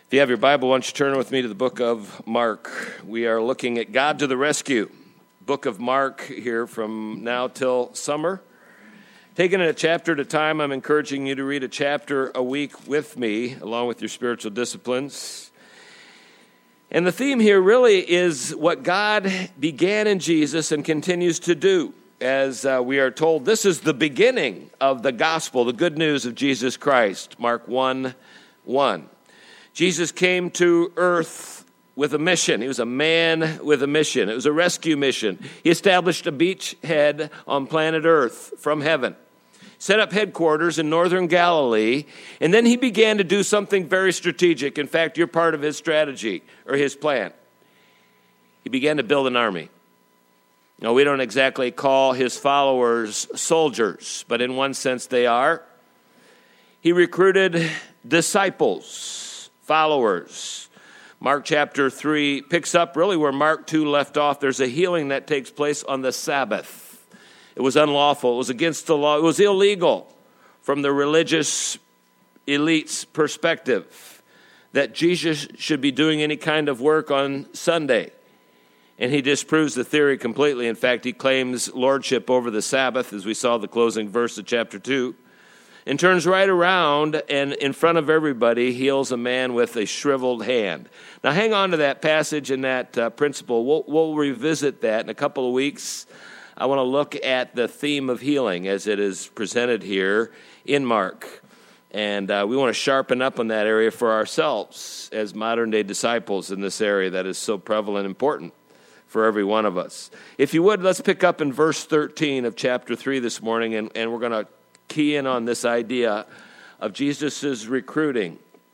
If you have your Bible, why don't you turn with me to the book of Mark. We are looking at God to the rescue. Book of Mark here from now till summer. Taking it a chapter at a time, I'm encouraging you to read a chapter a week with me, along with your spiritual disciplines. And the theme here really is what God began in Jesus and continues to do. As we are told, this is the beginning of the gospel, the good news of Jesus Christ. Mark 1:1. Jesus came to earth with a mission. He was a man with a mission. It was a rescue mission. He established a beachhead on planet Earth from heaven, set up headquarters in northern Galilee, and then he began to do something very strategic. In fact, you're part of his strategy or his plan. He began to build an army. Now, we don't exactly call his followers soldiers, but in one sense they are. He recruited disciples, followers. Mark chapter 3 picks up really where Mark 2 left off. There's a healing that takes place on the Sabbath. It was unlawful. It was against the law. It was illegal from the religious elite's perspective that Jesus should be doing any kind of work on Sunday. And he disproves the theory completely. In fact, he claims lordship over the Sabbath, as we saw the closing verse of chapter 2. And turns right around and in front of everybody heals a man with a shriveled hand. Now hang on to that passage and that principle. We'll revisit that in a couple of weeks. I want to look at the theme of healing as it is presented here in Mark. And we want to sharpen up on that area for ourselves as modern-day disciples in this area that is so prevalent and important for every one of us. If you would, let's pick up in verse 13 of chapter 3 this morning, and we're going to key in on this idea of Jesus' recruiting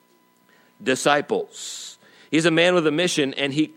disciples. He's a man with a mission, and he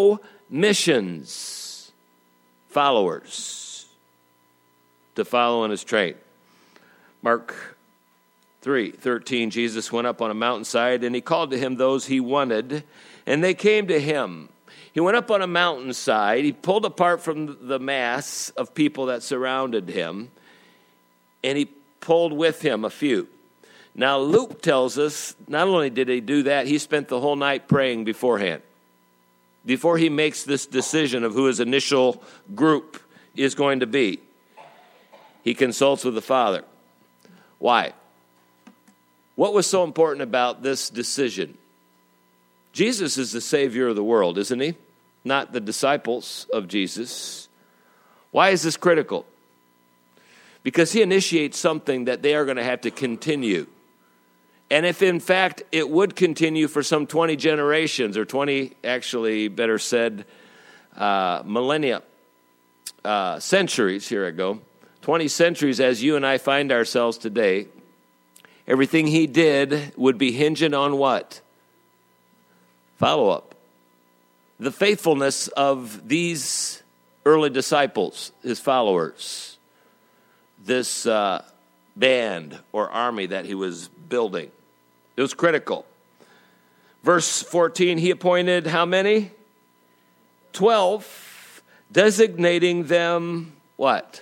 co-missions followers to follow in his train. Mark 3:13, Jesus went up on a mountainside, and he called to him those he wanted, and they came to him. He went up on a mountainside. He pulled apart from the mass of people that surrounded him, and he pulled with him a few. Now, Luke tells us not only did he do that, he spent the whole night praying beforehand. Before he makes this decision of who his initial group is going to be, he consults with the Father. Why? What was so important about this decision? Jesus is the Savior of the world, isn't he? Not the disciples of Jesus. Why is this critical? Because he initiates something that they are going to have to continue. And if in fact it would continue for some 20 generations, or 20, actually better said, millennia, centuries, here I go, 20 centuries as you and I find ourselves today, everything he did would be hinging on what? Follow-up. The faithfulness of these early disciples, his followers. This band or army that he was building. It was critical. Verse 14, he appointed how many? 12, designating them what?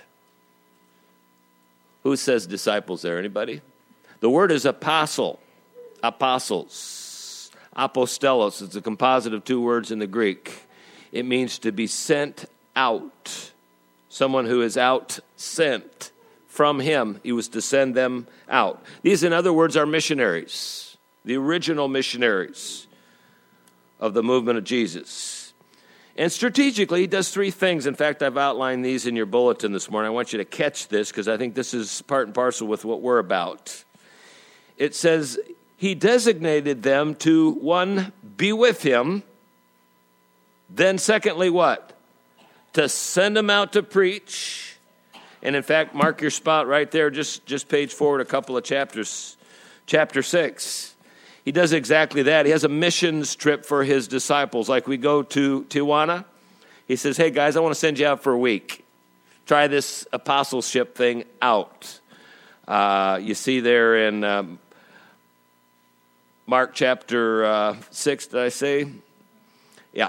Who says disciples there? Anybody? The word is apostle. Apostles. Apostelos is a composite of two words in the Greek. It means to be sent out. Someone who is out sent. From him, he was to send them out. These, in other words, are missionaries, the original missionaries of the movement of Jesus. And strategically, he does three things. In fact, I've outlined these in your bulletin this morning. I want you to catch this because I think this is part and parcel with what we're about. It says, he designated them to, one, be with him. Then secondly, what? To send them out to preach. And in fact, mark your spot right there, just page forward a couple of chapters. Chapter 6. He does exactly that. He has a missions trip for his disciples. Like we go to Tijuana. He says, hey guys, I want to send you out for a week. Try this apostleship thing out. You see there in Mark chapter 6, did I say? Yeah.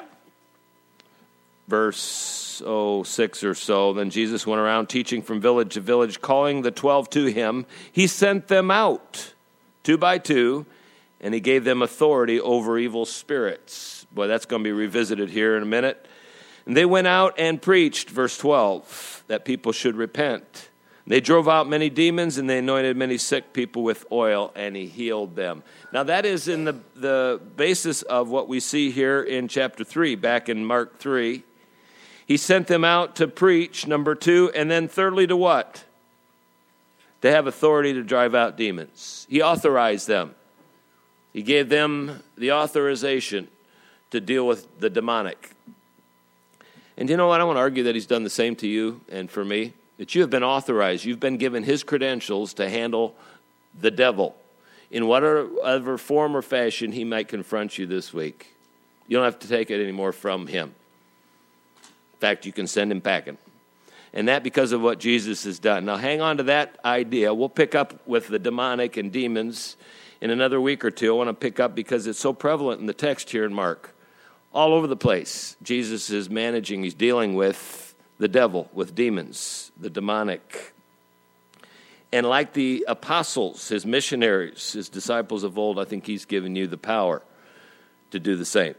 Verse 6 or so. Then Jesus went around teaching from village to village, calling the 12 to him. He sent them out 2 by 2 and he gave them authority over evil spirits. Boy, that's going to be revisited here in a minute. And they went out and preached, verse 12, that people should repent. They drove out many demons, and they anointed many sick people with oil, and he healed them. Now, that is in the basis of what we see here in chapter 3, back in Mark 3. He sent them out to preach, number 2, and then thirdly to what? To have authority to drive out demons. He authorized them. He gave them the authorization to deal with the demonic. And you know what? I want to argue that he's done the same to you and for me. That you have been authorized. You've been given his credentials to handle the devil in whatever form or fashion he might confront you this week. You don't have to take it anymore from him. In fact, you can send him packing. And that because of what Jesus has done. Now, hang on to that idea. We'll pick up with the demonic and demons in another week or two. I want to pick up because it's so prevalent in the text here in Mark. All over the place, Jesus is managing, he's dealing with the devil, with demons, the demonic. And like the apostles, his missionaries, his disciples of old, I think he's given you the power to do the same.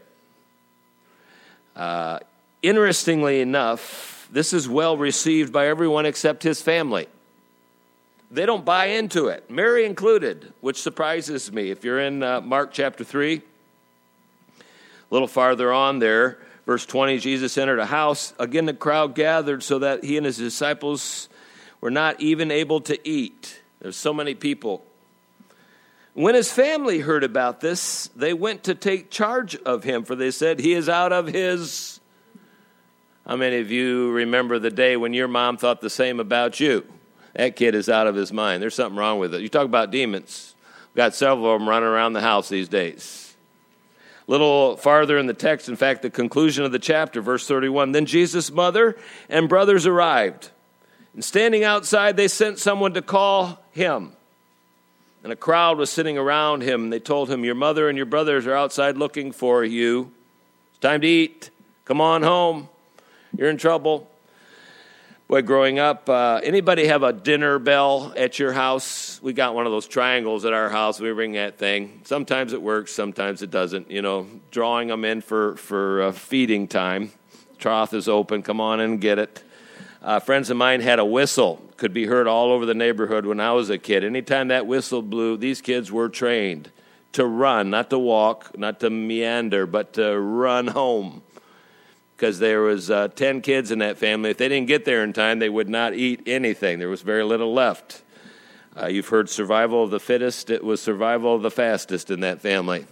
Interestingly enough, this is well received by everyone except his family. They don't buy into it, Mary included, which surprises me. If you're in Mark chapter 3, a little farther on there, verse 20, Jesus entered a house. Again, the crowd gathered so that he and his disciples were not even able to eat. There's so many people. When his family heard about this, they went to take charge of him, for they said, he is out of his... How many of you remember the day when your mom thought the same about you? That kid is out of his mind. There's something wrong with it. You talk about demons. We've got several of them running around the house these days. A little farther in the text, in fact, the conclusion of the chapter, verse 31, then Jesus' mother and brothers arrived. And standing outside, they sent someone to call him. And a crowd was sitting around him. They told him, your mother and your brothers are outside looking for you. It's time to eat. Come on home. You're in trouble. Boy, growing up, anybody have a dinner bell at your house? We got one of those triangles at our house. We ring that thing. Sometimes it works, sometimes it doesn't. You know, drawing them in for feeding time. Trough is open. Come on in and get it. Friends of mine had a whistle. Could be heard all over the neighborhood when I was a kid. Anytime that whistle blew, these kids were trained to run, not to walk, not to meander, but to run home. Because there was 10 kids in that family. If they didn't get there in time, they would not eat anything. There was very little left. You've heard survival of the fittest. It was survival of the fastest in that family.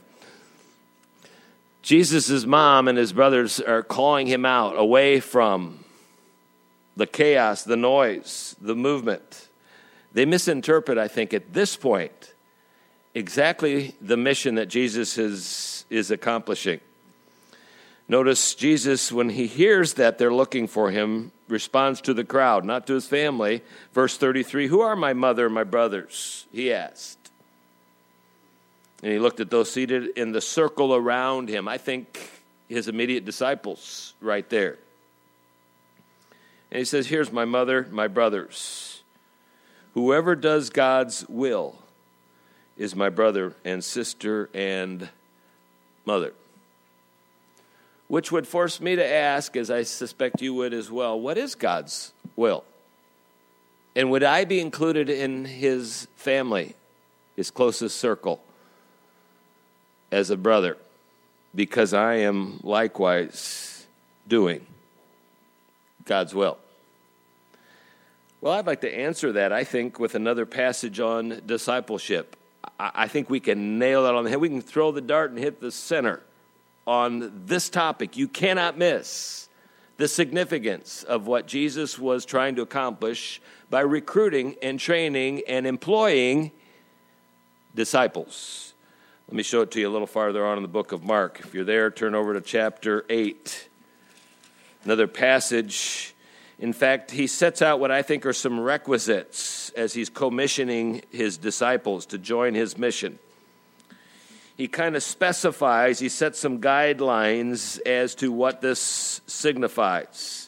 Jesus' mom and his brothers are calling him out away from the chaos, the noise, the movement. They misinterpret, I think, at this point, exactly the mission that Jesus is accomplishing. Notice Jesus, when he hears that they're looking for him, responds to the crowd, not to his family. Verse 33, who are my mother and my brothers? He asked. And he looked at those seated in the circle around him. I think his immediate disciples right there. And he says, here's my mother, my brothers. Whoever does God's will is my brother and sister and mother. Which would force me to ask, as I suspect you would as well, what is God's will? And would I be included in his family, his closest circle, as a brother? Because I am likewise doing God's will. Well, I'd like to answer that, I think, with another passage on discipleship. I think we can nail that on the head. We can throw the dart and hit the center on this topic. You cannot miss the significance of what Jesus was trying to accomplish by recruiting and training and employing disciples. Let me show it to you a little farther on in the book of Mark. If you're there, turn over to chapter 8. Another passage. In fact, he sets out what I think are some requisites as he's commissioning his disciples to join his mission. He kind of specifies, he sets some guidelines as to what this signifies.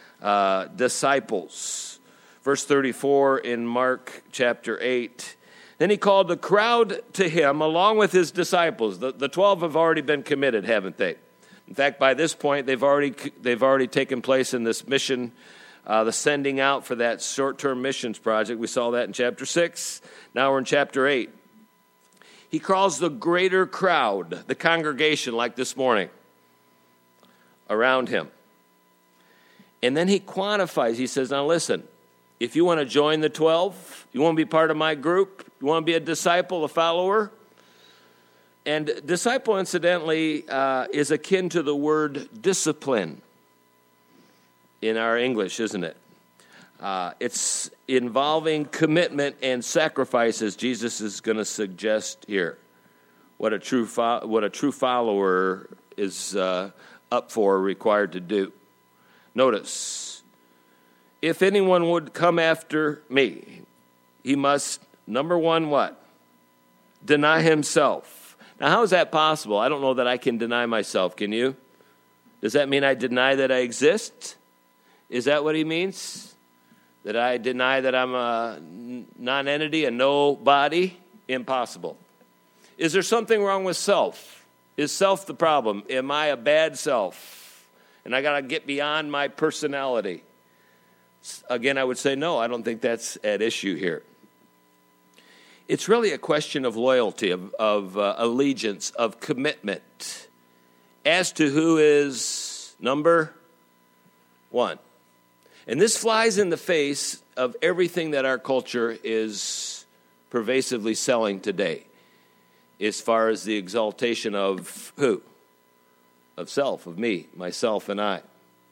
Disciples. Verse 34 in Mark chapter 8, Then he called the crowd to him along with his disciples. The 12 have already been committed, haven't they? In fact, by this point, they've already taken place in this mission, the sending out for that short-term missions project. We saw that in chapter 6. Now we're in chapter 8. He calls the greater crowd, the congregation like this morning, around him. And then he quantifies. He says, now listen, if you want to join the 12, you want to be part of my group, you want to be a disciple, a follower. And disciple, incidentally, is akin to the word discipline in our English, isn't it? It's involving commitment and sacrifice, as Jesus is going to suggest here. What a true follower is up for, required to do. Notice, if anyone would come after me, he must, number one, what? Deny himself. Now, how is that possible? I don't know that I can deny myself. Can you? Does that mean I deny that I exist? Is that what he means? That I deny that I'm a non-entity, a nobody? Impossible. Is there something wrong with self? Is self the problem? Am I a bad self? And I got to get beyond my personality. Again, I would say no, I don't think that's at issue here. It's really a question of loyalty, of allegiance, of commitment as to who is number one. And this flies in the face of everything that our culture is pervasively selling today, as far as the exaltation of who? Of self, of me, myself, and I.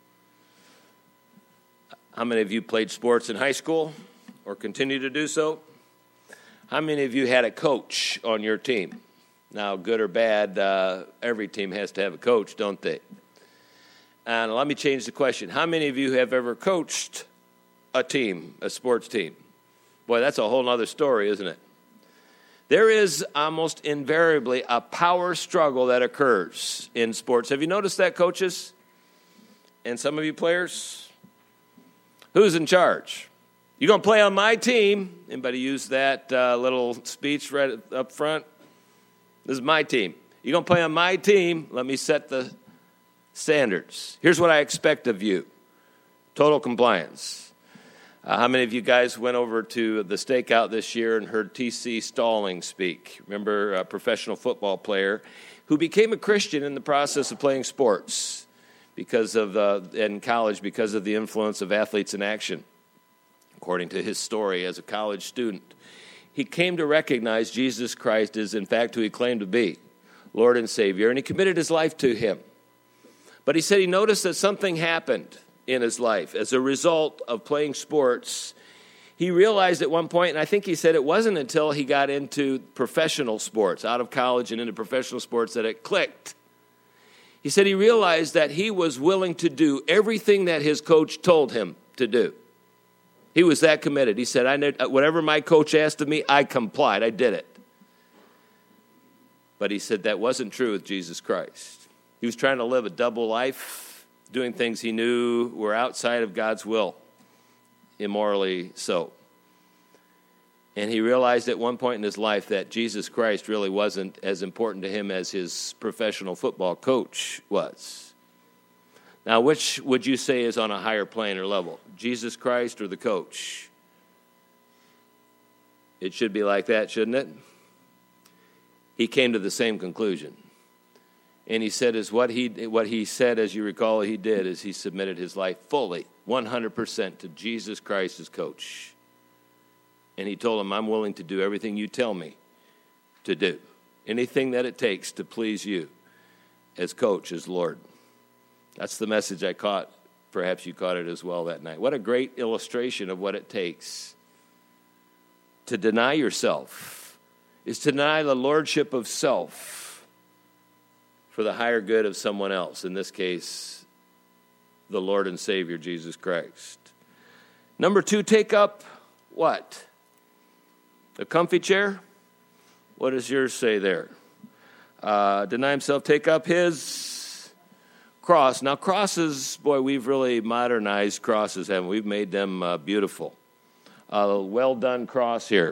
How many of you played sports in high school or continue to do so? How many of you had a coach on your team? Now, good or bad, every team has to have a coach, don't they? And let me change the question. How many of you have ever coached a team, a sports team? Boy, that's a whole other story, isn't it? There is almost invariably a power struggle that occurs in sports. Have you noticed that, coaches? And some of you players? Who's in charge? You're going to play on my team. Anybody use that little speech right up front? This is my team. You're going to play on my team. Let me set the standards. Here's what I expect of you. Total compliance. How many of you guys went over to the stakeout this year and heard T.C. Stalling speak? Remember, a professional football player who became a Christian in the process of playing sports because of in college because of the influence of Athletes in Action. According to his story as a college student, he came to recognize Jesus Christ is in fact who he claimed to be, Lord and Savior, and he committed his life to him. But he said he noticed that something happened in his life. As a result of playing sports, he realized at one point, and I think he said it wasn't until he got into professional sports, out of college and into professional sports, that it clicked. He said he realized that he was willing to do everything that his coach told him to do. He was that committed. He said, whatever my coach asked of me, I complied. I did it. But he said that wasn't true with Jesus Christ. He was trying to live a double life, doing things he knew were outside of God's will, immorally so. And he realized at one point in his life that Jesus Christ really wasn't as important to him as his professional football coach was. Now, which would you say is on a higher plane or level, Jesus Christ or the coach? It should be like that, shouldn't it? He came to the same conclusion. And he said what he said, as you recall, he did, is he submitted his life fully, 100% to Jesus Christ as coach. And he told him, I'm willing to do everything you tell me to do. Anything that it takes to please you as coach, as Lord. That's the message I caught. Perhaps you caught it as well that night. What a great illustration of what it takes to deny yourself, is to deny the lordship of self for the higher good of someone else, in this case, the Lord and Savior, Jesus Christ. Number 2, take up what? A comfy chair? What does yours say there? Deny himself, take up his cross. Now, crosses, boy, we've really modernized crosses, haven't we? We've made them beautiful. A well-done cross here.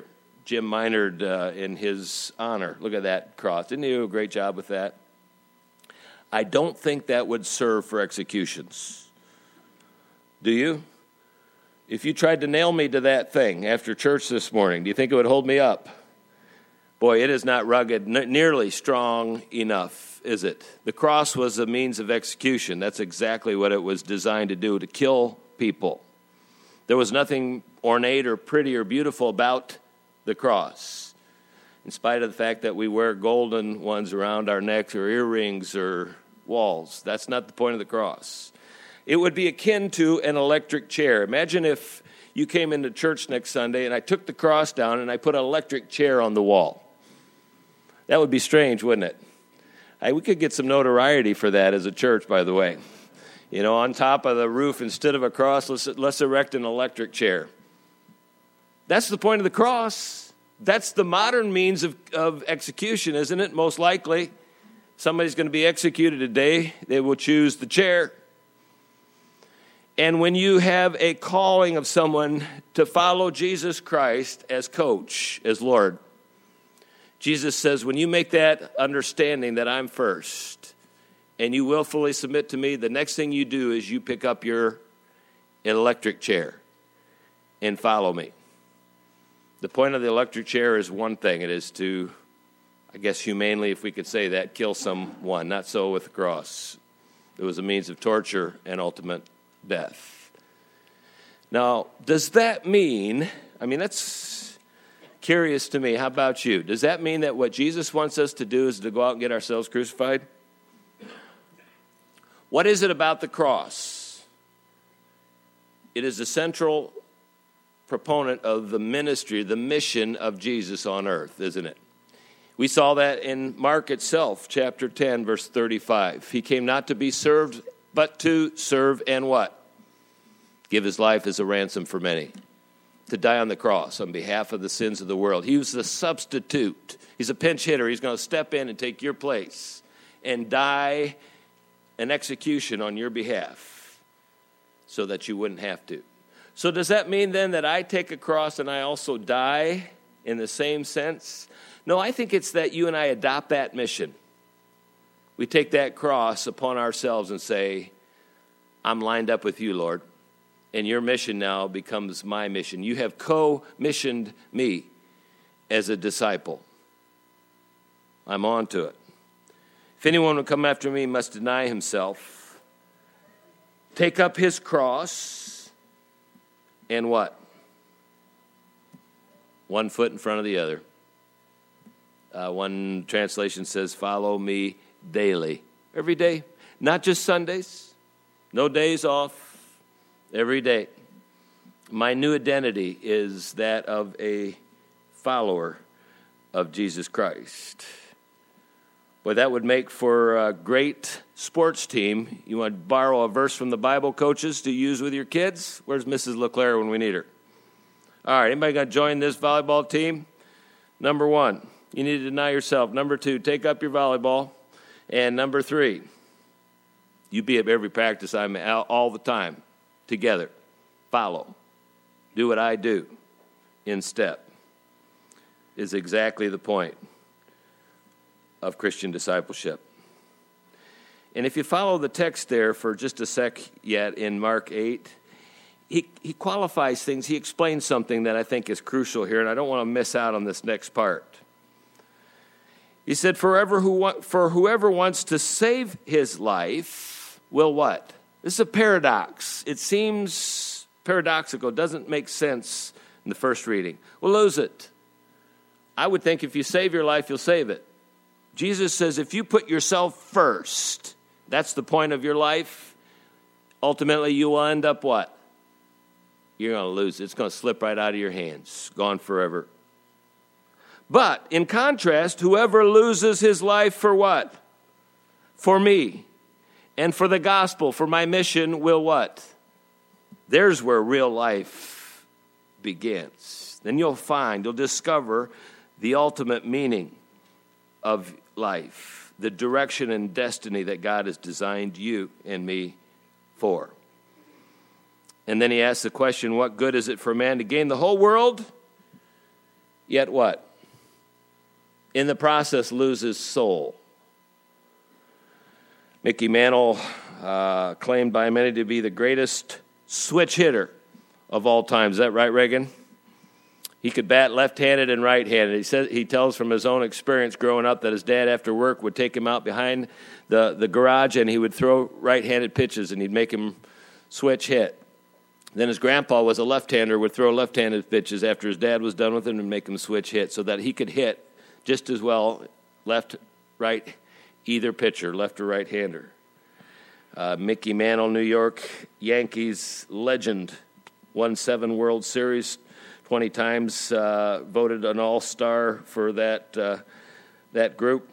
Jim Minard in his honor. Look at that cross. Didn't he do a great job with that? I don't think that would serve for executions. Do you? If you tried to nail me to that thing after church this morning, do you think it would hold me up? Boy, it is not rugged, nearly strong enough, is it? The cross was a means of execution. That's exactly what it was designed to do, to kill people. There was nothing ornate or pretty or beautiful about the cross, in spite of the fact that we wear golden ones around our necks or earrings or walls. That's not the point of the cross. It would be akin to an electric chair. Imagine if you came into church next Sunday and I took the cross down and I put an electric chair on the wall. That would be strange, wouldn't it? We could get some notoriety for that as a church, by the way. You know, on top of the roof, instead of a cross, let's erect an electric chair. That's the point of the cross. That's the modern means of execution, isn't it? Most likely, somebody's going to be executed today. They will choose the chair. And when you have a calling of someone to follow Jesus Christ as coach, as Lord, Jesus says, when you make that understanding that I'm first and you willfully submit to me, the next thing you do is you pick up your electric chair and follow me. The point of the electric chair is one thing. It is to, I guess humanely, if we could say that, kill someone. Not so with the cross. It was a means of torture and ultimate death. Now, does that mean, that's curious to me. How about you? Does that mean that what Jesus wants us to do is to go out and get ourselves crucified? What is it about the cross? It is the central proponent of the ministry, the mission of Jesus on earth, isn't it? We saw that in Mark itself, chapter 10, verse 35. He came not to be served, but to serve and what? Give his life as a ransom for many. To die on the cross on behalf of the sins of the world. He was the substitute. He's a pinch hitter. He's going to step in and take your place and die an execution on your behalf so that you wouldn't have to. So does that mean then that I take a cross and I also die in the same sense? No, I think it's that you and I adopt that mission. We take that cross upon ourselves and say, I'm lined up with you, Lord. And your mission now becomes my mission. You have co-missioned me as a disciple. I'm on to it. If anyone will come after me, he must deny himself, take up his cross, and what? One foot in front of the other. One translation says, follow me daily. Every day. Not just Sundays. No days off. Every day. My new identity is that of a follower of Jesus Christ. Boy, that would make for a great sports team. You want to borrow a verse from the Bible, coaches, to use with your kids? Where's Mrs. LeClaire when we need her? All right, anybody going to join this volleyball team? Number 1, you need to deny yourself. Number 2, take up your volleyball. And number 3, you be at every practice I'm at all the time. Together. Follow. Do what I do. In step. Is exactly the point of Christian discipleship. And if you follow the text there for just a sec yet in Mark 8, he qualifies things. He explains something that I think is crucial here, and I don't want to miss out on this next part. He said, for whoever wants to save his life will what? This is a paradox. It seems paradoxical. It doesn't make sense in the first reading. We'll lose it. I would think if you save your life, you'll save it. Jesus says if you put yourself first, that's the point of your life, ultimately you will end up what? You're going to lose it. It's going to slip right out of your hands. Gone forever. But in contrast, whoever loses his life for what? For me. And for the gospel, for my mission, will what? There's where real life begins. Then you'll discover the ultimate meaning of life, the direction and destiny that God has designed you and me for. And then he asks the question, what good is it for a man to gain the whole world yet what? In the process, lose his soul. Mickey Mantle, claimed by many to be the greatest switch hitter of all time. Is that right, Reagan? He could bat left-handed and right-handed. He tells from his own experience growing up that his dad after work would take him out behind the garage and he would throw right-handed pitches and he'd make him switch hit. Then his grandpa was a left-hander, would throw left-handed pitches after his dad was done with him and make him switch hit so that he could hit just as well left, right, either pitcher, left or right-hander. Mickey Mantle, New York Yankees legend, won 7 World Series, 20 times voted an all-star for that group.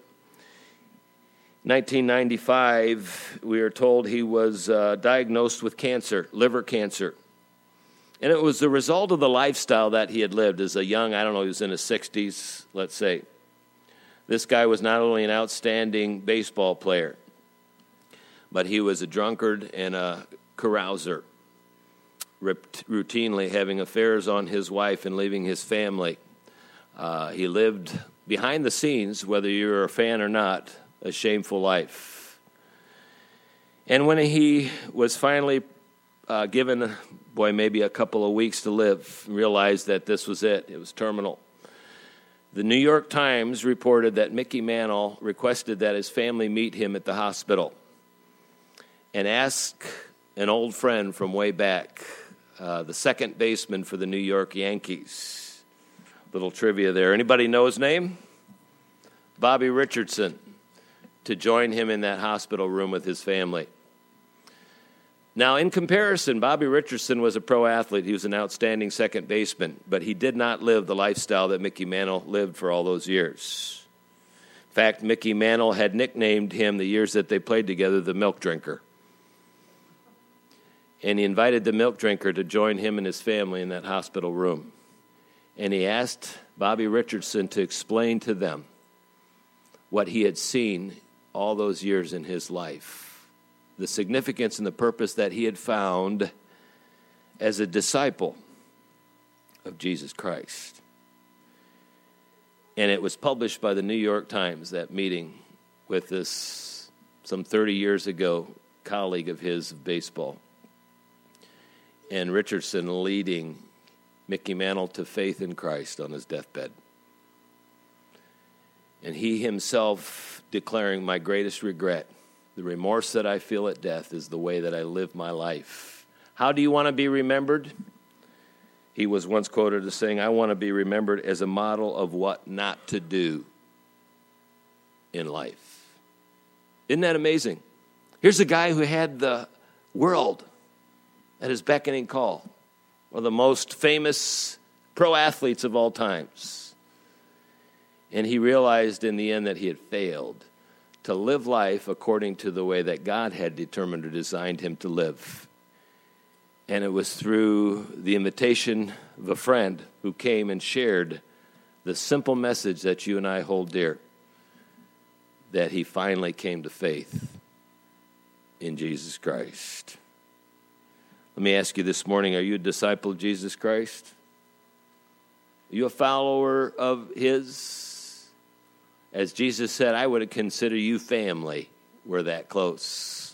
1995, we are told he was diagnosed with cancer, liver cancer. And it was the result of the lifestyle that he had lived as a young, he was in his 60s, let's say. This guy was not only an outstanding baseball player, but he was a drunkard and a carouser, routinely having affairs on his wife and leaving his family. He lived behind the scenes, whether you're a fan or not, a shameful life. And when he was finally given, maybe a couple of weeks to live, realized that this was it. It was terminal. The New York Times reported that Mickey Mantle requested that his family meet him at the hospital and ask an old friend from way back, the second baseman for the New York Yankees. Little trivia there. Anybody know his name? Bobby Richardson, to join him in that hospital room with his family. Now, in comparison, Bobby Richardson was a pro athlete. He was an outstanding second baseman, but he did not live the lifestyle that Mickey Mantle lived for all those years. In fact, Mickey Mantle had nicknamed him the years that they played together, the milk drinker. And he invited the milk drinker to join him and his family in that hospital room. And he asked Bobby Richardson to explain to them what he had seen all those years in his life, the significance and the purpose that he had found as a disciple of Jesus Christ. And it was published by the New York Times, that meeting with this, some 30 years ago, colleague of his of baseball. And Richardson leading Mickey Mantle to faith in Christ on his deathbed. And he himself declaring, my greatest regret, the remorse that I feel at death is the way that I live my life. How do you want to be remembered? He was once quoted as saying, I want to be remembered as a model of what not to do in life. Isn't that amazing? Here's a guy who had the world at his beckoning call, one of the most famous pro athletes of all times. And he realized in the end that he had failed to live life according to the way that God had determined or designed him to live. And it was through the invitation of a friend who came and shared the simple message that you and I hold dear, that he finally came to faith in Jesus Christ. Let me ask you this morning, are you a disciple of Jesus Christ? Are you a follower of his? As Jesus said, I would consider you family. We're that close.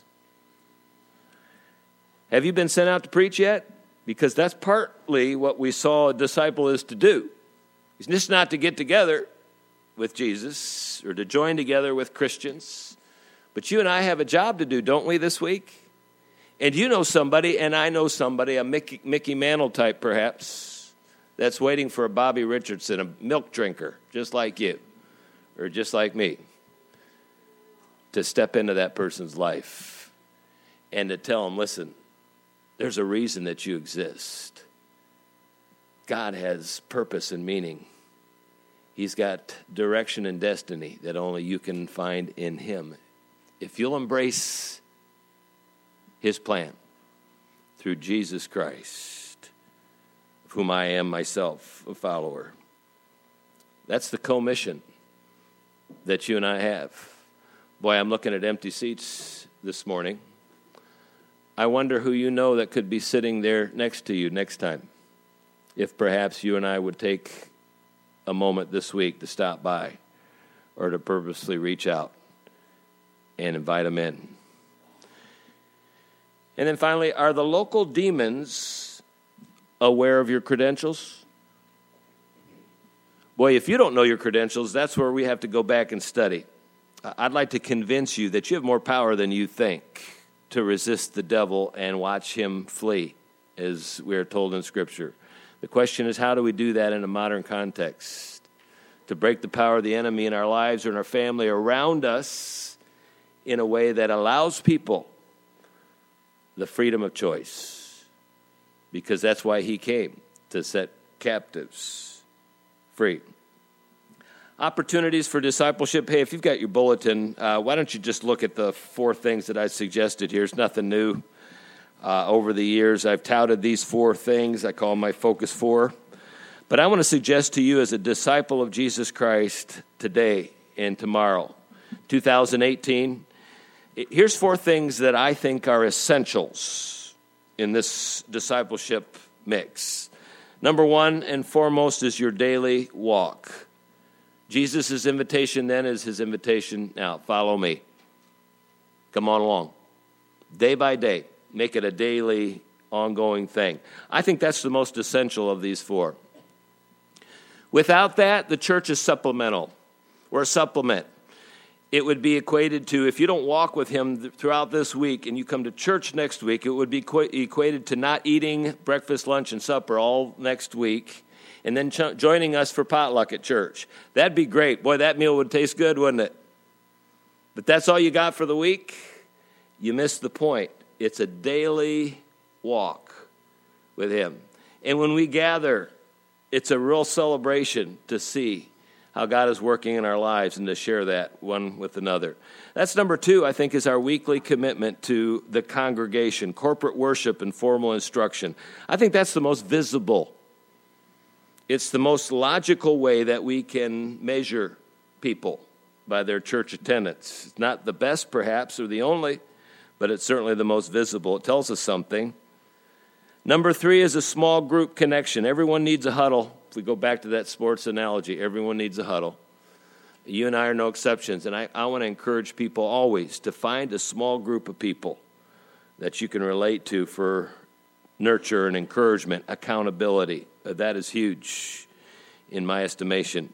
Have you been sent out to preach yet? Because that's partly what we saw a disciple is to do. It's just not to get together with Jesus or to join together with Christians. But you and I have a job to do, don't we, this week? And you know somebody, and I know somebody, a Mickey Mantle type perhaps, that's waiting for a Bobby Richardson, a milk drinker, just like you, or just like me, to step into that person's life and to tell them, listen, there's a reason that you exist. God has purpose and meaning. He's got direction and destiny that only you can find in him. If you'll embrace his plan through Jesus Christ, of whom I am myself a follower. That's the commission that you and I have. Boy, I'm looking at empty seats this morning. I wonder who you know that could be sitting there next to you next time, if perhaps you and I would take a moment this week to stop by or to purposely reach out and invite them in. And then finally, are the local demons aware of your credentials? Boy, if you don't know your credentials, that's where we have to go back and study. I'd like to convince you that you have more power than you think to resist the devil and watch him flee, as we are told in Scripture. The question is, how do we do that in a modern context? To break the power of the enemy in our lives or in our family around us in a way that allows people the freedom of choice. Because that's why he came, to set captives free. Opportunities for discipleship. Hey, if you've got your bulletin, why don't you just look at the 4 things that I suggested here. It's nothing new. Over the years, I've touted these 4 things. I call them my Focus 4. But I want to suggest to you as a disciple of Jesus Christ today and tomorrow, 2018, here's 4 things that I think are essentials in this discipleship mix. Number 1 and foremost is your daily walk. Jesus' invitation then is his invitation now. Follow me. Come on along. Day by day. Make it a daily, ongoing thing. I think that's the most essential of these 4. Without that, the church is supplemental or a supplement. It would be equated to, if you don't walk with him throughout this week and you come to church next week, it would be equated to not eating breakfast, lunch, and supper all next week and then joining us for potluck at church. That'd be great. Boy, that meal would taste good, wouldn't it? But that's all you got for the week? You missed the point. It's a daily walk with him. And when we gather, it's a real celebration to see how God is working in our lives and to share that one with another. That's number 2, I think, is our weekly commitment to the congregation, corporate worship and formal instruction. I think that's the most visible. It's the most logical way that we can measure people by their church attendance. It's not the best, perhaps, or the only, but it's certainly the most visible. It tells us something. Number 3 is a small group connection. Everyone needs a huddle. If we go back to that sports analogy, everyone needs a huddle. You and I are no exceptions, and I want to encourage people always to find a small group of people that you can relate to for nurture and encouragement, accountability. That is huge in my estimation.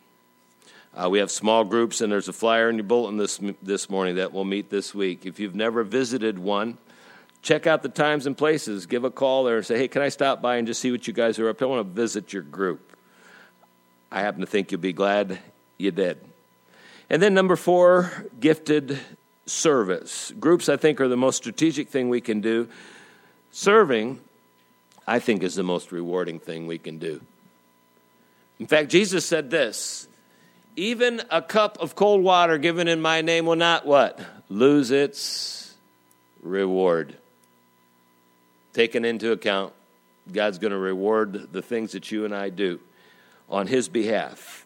We have small groups, and there's a flyer in your bulletin this morning that will meet this week. If you've never visited one, check out the times and places. Give a call there and say, hey, can I stop by and just see what you guys are up to? I want to visit your group. I happen to think you'll be glad you did. And then number 4, gifted service. Groups, I think, are the most strategic thing we can do. Serving, I think, is the most rewarding thing we can do. In fact, Jesus said this, even a cup of cold water given in my name will not what? Lose its reward. Taken into account, God's going to reward the things that you and I do on his behalf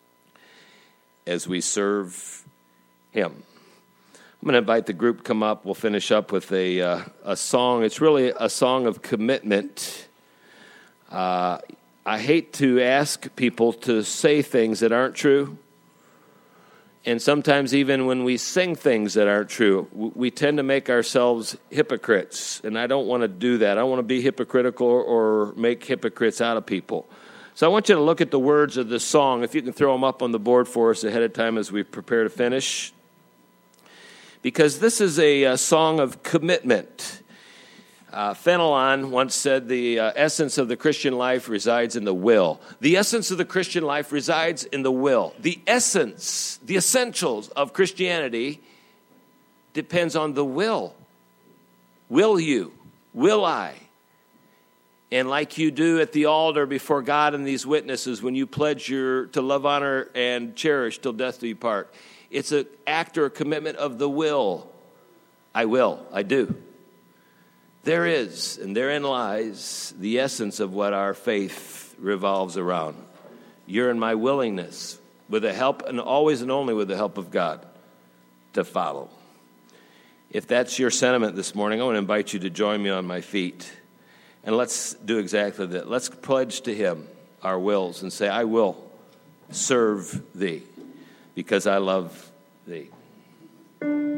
as we serve him. I'm going to invite the group to come up. We'll finish up with a song. It's really a song of commitment. I hate to ask people to say things that aren't true. And sometimes even when we sing things that aren't true, we tend to make ourselves hypocrites. And I don't want to do that. I don't want to be hypocritical or make hypocrites out of people. So I want you to look at the words of this song. If you can throw them up on the board for us ahead of time as we prepare to finish. Because this is a song of commitment. Fenelon once said the essence of the Christian life resides in the will. The essence of the Christian life resides in the will. The essence, the essentials of Christianity depends on the will. Will you? Will I? And like you do at the altar before God and these witnesses when you pledge to love, honor, and cherish till death do you part. It's an act or a commitment of the will. I will. I do. There is, and therein lies the essence of what our faith revolves around. You're in my willingness, with the help, and always and only with the help of God, to follow. If that's your sentiment this morning, I want to invite you to join me on my feet. And let's do exactly that. Let's pledge to him our wills and say, I will serve thee, because I love thee.